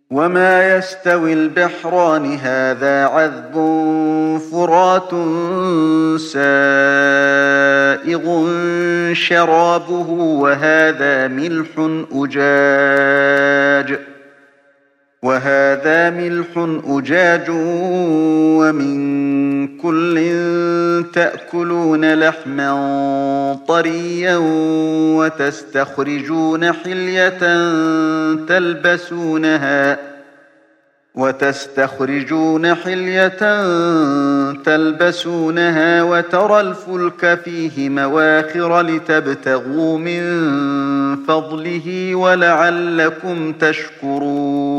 وما يستوي البحران هذا عذب فرات سائغ شرابه وهذا ملح أجاج ومن كل تأكلون لحما طريا وتستخرجون حلية تلبسونها وترى الفلك فيه مواخر لتبتغوا من فضله ولعلكم تشكرون